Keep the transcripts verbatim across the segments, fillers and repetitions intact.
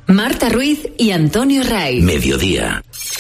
Marta Ruiz y Antonio Ray. Mediodía.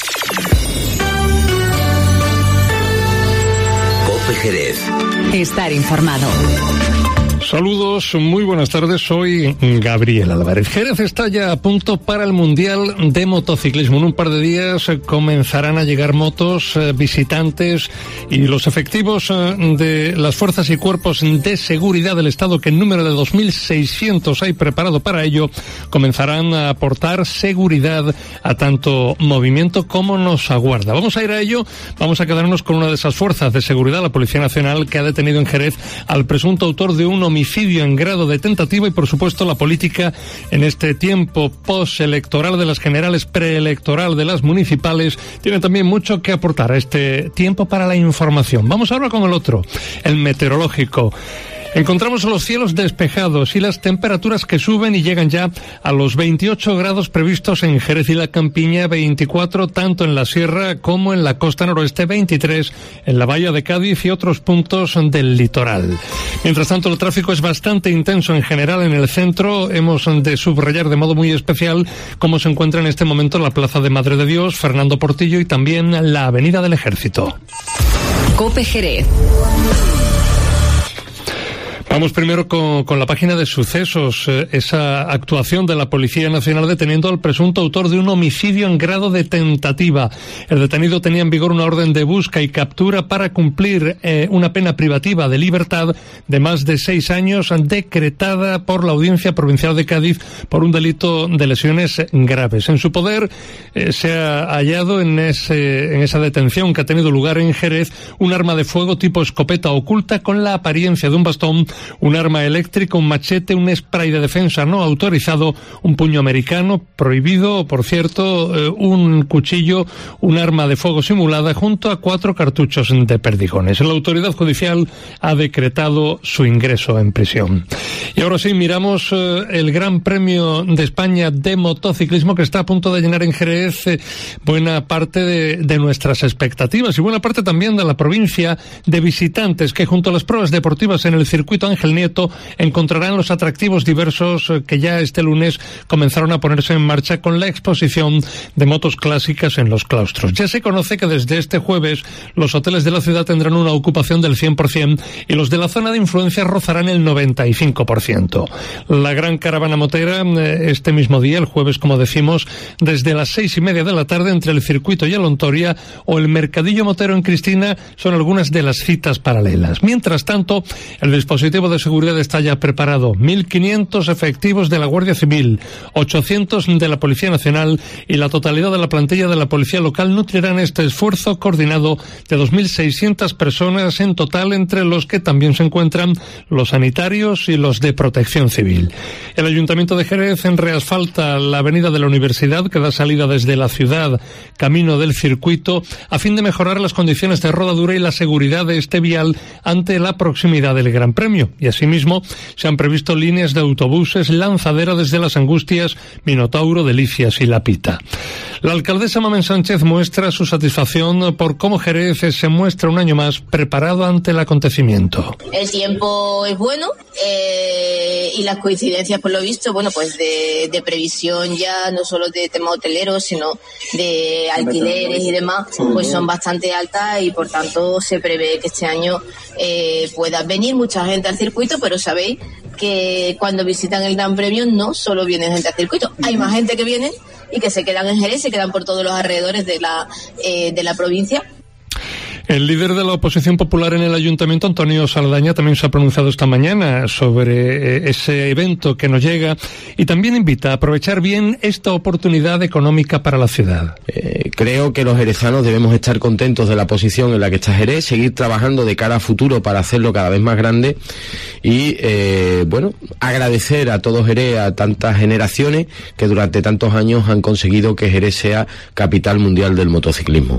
Cope Jerez. Estar informado. Saludos, muy buenas tardes, soy Gabriel Álvarez. Jerez está ya a punto para el Mundial de Motociclismo. En un par de días comenzarán a llegar motos, visitantes y los efectivos de las fuerzas y cuerpos de seguridad del Estado, que en número de dos mil seiscientos hay preparado para ello, comenzarán a aportar seguridad a tanto movimiento como nos aguarda. Vamos a ir a ello, vamos a quedarnos con una de esas fuerzas de seguridad, la Policía Nacional, que ha detenido en Jerez al presunto autor de un homicidio homicidio en grado de tentativa y, por supuesto, la política en este tiempo postelectoral de las generales, preelectoral de las municipales, tiene también mucho que aportar a este tiempo para la información. Vamos ahora con el otro, el meteorológico. Encontramos los cielos despejados y las temperaturas que suben y llegan ya a los veintiocho grados previstos en Jerez y la Campiña, veinticuatro tanto en la sierra como en la costa noroeste, veintitrés en la bahía de Cádiz y otros puntos del litoral. Mientras tanto, el tráfico es bastante intenso en general en el centro. Hemos de subrayar de modo muy especial cómo se encuentra en este momento la Plaza de Madre de Dios, Fernando Portillo y también la Avenida del Ejército. Cope Jerez. Vamos primero con, con la página de sucesos, eh, esa actuación de la Policía Nacional deteniendo al presunto autor de un homicidio en grado de tentativa. El detenido tenía en vigor una orden de busca y captura para cumplir eh, una pena privativa de libertad de más de seis años decretada por la Audiencia Provincial de Cádiz por un delito de lesiones graves. En su poder eh, se ha hallado en, ese, en esa detención que ha tenido lugar en Jerez un arma de fuego tipo escopeta oculta con la apariencia de un bastón, un arma eléctrica, un machete, un spray de defensa no autorizado, un puño americano prohibido, por cierto, eh, un cuchillo, un arma de fuego simulada junto a cuatro cartuchos de perdigones. La autoridad judicial ha decretado su ingreso en prisión. Y ahora sí, miramos eh, el Gran Premio de España de Motociclismo, que está a punto de llenar en Jerez eh, buena parte de, de nuestras expectativas y buena parte también de la provincia de visitantes que, junto a las pruebas deportivas en el circuito Ángel Nieto, encontrarán los atractivos diversos que ya este lunes comenzaron a ponerse en marcha con la exposición de motos clásicas en los claustros. Ya se conoce que desde este jueves los hoteles de la ciudad tendrán una ocupación del cien por ciento y los de la zona de influencia rozarán el noventa y cinco por ciento. La gran caravana motera este mismo día, el jueves como decimos, desde las seis y media de la tarde entre el circuito y el Ontoria o el Mercadillo Motero en Cristina son algunas de las citas paralelas. Mientras tanto, el dispositivo de seguridad está ya preparado. mil quinientos efectivos de la Guardia Civil, ochocientos de la Policía Nacional y la totalidad de la plantilla de la Policía Local nutrirán este esfuerzo coordinado de dos mil seiscientas personas en total, entre los que también se encuentran los sanitarios y los de Protección Civil. El Ayuntamiento de Jerez reasfalta la avenida de la Universidad, que da salida desde la ciudad camino del circuito, a fin de mejorar las condiciones de rodadura y la seguridad de este vial ante la proximidad del Gran Premio. Y asimismo se han previsto líneas de autobuses lanzadera desde Las Angustias, Minotauro, Delicias y La Pita. La alcaldesa Mamen Sánchez muestra su satisfacción por cómo Jerez se muestra un año más preparado ante el acontecimiento. El tiempo es bueno eh, y las coincidencias, por lo visto, bueno, pues de, de previsión ya no solo de tema hotelero, sino de alquileres y demás, pues son bastante altas y por tanto se prevé que este año eh, pueda venir mucha gente al circuito, pero sabéis que cuando visitan el Gran Premio no solo viene gente al circuito, hay más gente que viene y que se quedan en Jerez, se quedan por todos los alrededores de la eh, de la provincia. El líder de la oposición popular en el Ayuntamiento, Antonio Saldaña, también se ha pronunciado esta mañana sobre ese evento que nos llega y también invita a aprovechar bien esta oportunidad económica para la ciudad. Eh, creo que los jerezanos debemos estar contentos de la posición en la que está Jerez, seguir trabajando de cara a futuro para hacerlo cada vez más grande y, eh, bueno, agradecer a todo Jerez, a tantas generaciones que durante tantos años han conseguido que Jerez sea capital mundial del motociclismo.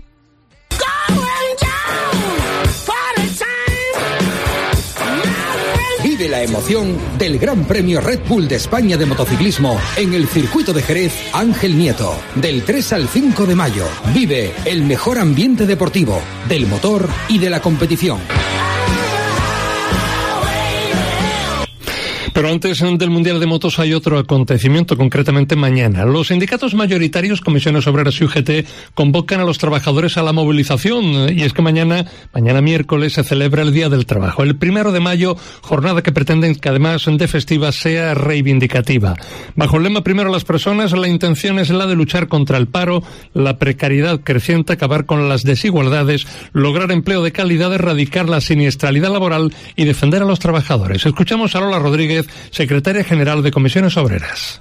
Vive la emoción del Gran Premio Red Bull de España de motociclismo en el circuito de Jerez Ángel Nieto, del tres al cinco de mayo. Vive el mejor ambiente deportivo, del motor y de la competición. Pero antes del Mundial de Motos hay otro acontecimiento, concretamente mañana. Los sindicatos mayoritarios, Comisiones Obreras y U G T, convocan a los trabajadores a la movilización. Y es que mañana, mañana miércoles, se celebra el Día del Trabajo. El primero de mayo, jornada que pretenden que además de festiva sea reivindicativa. Bajo el lema Primero las personas, la intención es la de luchar contra el paro, la precariedad creciente, acabar con las desigualdades, lograr empleo de calidad, erradicar la siniestralidad laboral y defender a los trabajadores. Escuchamos a Lola Rodríguez, secretaria general de Comisiones Obreras.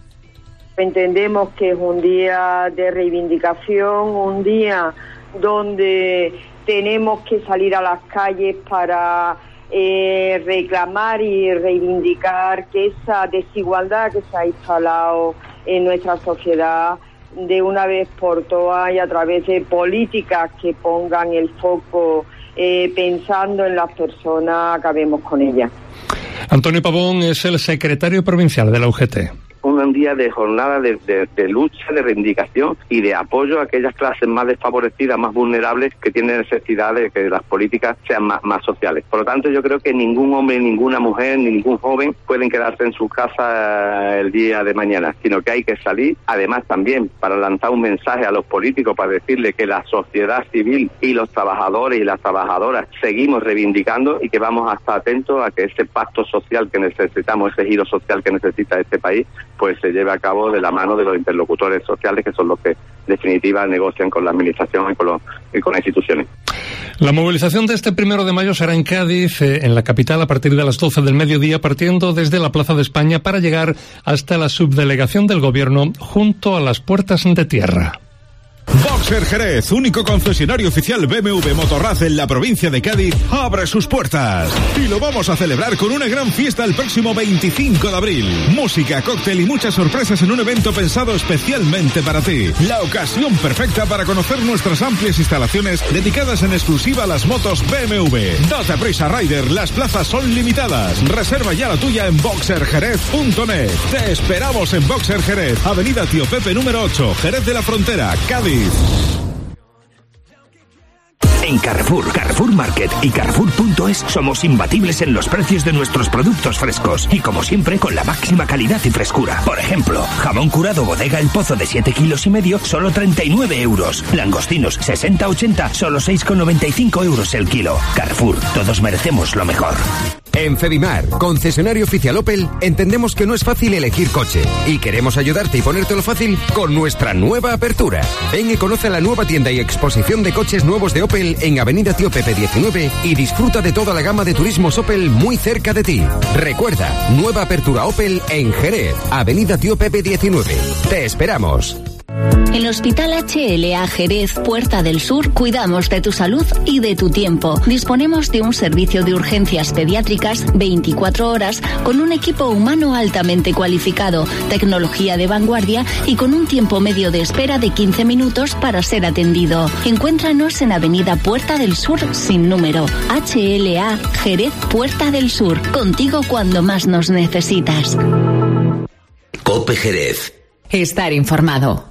Entendemos que es un día de reivindicación, un día donde tenemos que salir a las calles para eh, reclamar y reivindicar que esa desigualdad que se ha instalado en nuestra sociedad de una vez por todas y a través de políticas que pongan el foco eh, pensando en las personas, acabemos con ellas. Antonio Pavón es el secretario provincial de la U G T. Un día de jornada de, de, de lucha, de reivindicación y de apoyo a aquellas clases más desfavorecidas, más vulnerables, que tienen necesidad de que las políticas sean más, más sociales. Por lo tanto, yo creo que ningún hombre, ninguna mujer, ningún joven pueden quedarse en su casa el día de mañana, sino que hay que salir, además también para lanzar un mensaje a los políticos, para decirle que la sociedad civil y los trabajadores y las trabajadoras seguimos reivindicando y que vamos a estar atentos a que ese pacto social que necesitamos, ese giro social que necesita este país, pues se lleve a cabo de la mano de los interlocutores sociales, que son los que, en definitiva, negocian con la administración y con, los, y con las instituciones. La movilización de este primero de mayo será en Cádiz, eh, en la capital, a partir de las doce del mediodía, partiendo desde la Plaza de España para llegar hasta la subdelegación del Gobierno, junto a las Puertas de Tierra. Boxer Jerez, único concesionario oficial B M W Motorrad en la provincia de Cádiz, abre sus puertas. Y lo vamos a celebrar con una gran fiesta el próximo veinticinco de abril. Música, cóctel y muchas sorpresas en un evento pensado especialmente para ti. La ocasión perfecta para conocer nuestras amplias instalaciones dedicadas en exclusiva a las motos B M W. Date prisa, Rider, las plazas son limitadas. Reserva ya la tuya en boxer jerez punto net. Te esperamos en Boxer Jerez, Avenida Tío Pepe número ocho, Jerez de la Frontera, Cádiz. En Carrefour, Carrefour Market y Carrefour punto es somos imbatibles en los precios de nuestros productos frescos y, como siempre, con la máxima calidad y frescura. Por ejemplo, jamón curado Bodega El Pozo de siete kilos y medio, solo treinta y nueve euros. Langostinos sesenta ochenta, solo seis con noventa y cinco euros el kilo. Carrefour, todos merecemos lo mejor. En Fedimar, concesionario oficial Opel, entendemos que no es fácil elegir coche y queremos ayudarte y ponértelo fácil con nuestra nueva apertura. Ven y conoce la nueva tienda y exposición de coches nuevos de Opel en Avenida Tío Pepe diecinueve y disfruta de toda la gama de turismos Opel muy cerca de ti. Recuerda, nueva apertura Opel en Jerez, Avenida Tío Pepe diecinueve. Te esperamos. En Hospital H L A Jerez, Puerta del Sur, cuidamos de tu salud y de tu tiempo. Disponemos de un servicio de urgencias pediátricas veinticuatro horas con un equipo humano altamente cualificado, tecnología de vanguardia y con un tiempo medio de espera de quince minutos para ser atendido. Encuéntranos en Avenida Puerta del Sur sin número. H L A Jerez, Puerta del Sur. Contigo cuando más nos necesitas. COPE Jerez. Estar informado.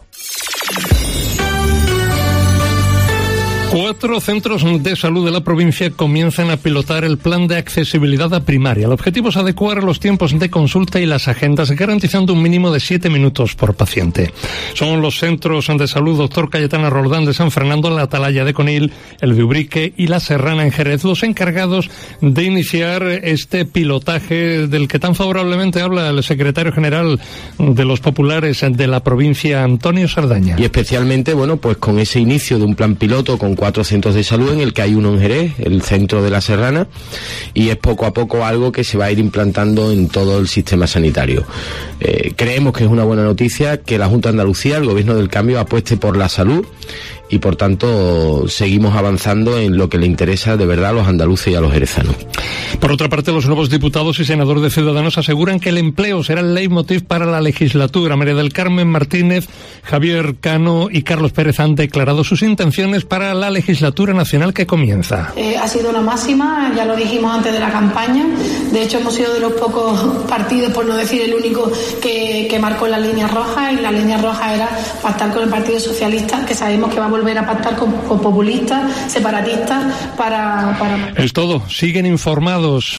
Cuatro centros de salud de la provincia comienzan a pilotar el plan de accesibilidad a primaria. El objetivo es adecuar los tiempos de consulta y las agendas, garantizando un mínimo de siete minutos por paciente. Son los centros de salud Doctor Cayetana Roldán de San Fernando, la Atalaya de Conil, el de Ubrique y la Serrana en Jerez, los encargados de iniciar este pilotaje del que tan favorablemente habla el secretario general de los populares de la provincia, Antonio Sardaña. Y especialmente, bueno, pues con ese inicio de un plan piloto con cuatro centros de salud, en el que hay uno en Jerez, el centro de la Serrana, y es poco a poco algo que se va a ir implantando en todo el sistema sanitario. Eh, creemos que es una buena noticia que la Junta de Andalucía, el Gobierno del Cambio, apueste por la salud y, por tanto, seguimos avanzando en lo que le interesa de verdad a los andaluces y a los jerezanos. Por otra parte, los nuevos diputados y senadores de Ciudadanos aseguran que el empleo será el leitmotiv para la legislatura. María del Carmen Martínez, Javier Cano y Carlos Pérez han declarado sus intenciones para la legislatura nacional que comienza. Eh, ha sido una máxima, ya lo dijimos antes de la campaña. De hecho, hemos sido de los pocos partidos, por no decir el único, que, que marcó las líneas rojas, y la línea roja era pactar con el Partido Socialista, que sabemos que va a volver a pactar con, con populistas, separatistas, para, para... Es todo. Siguen informados.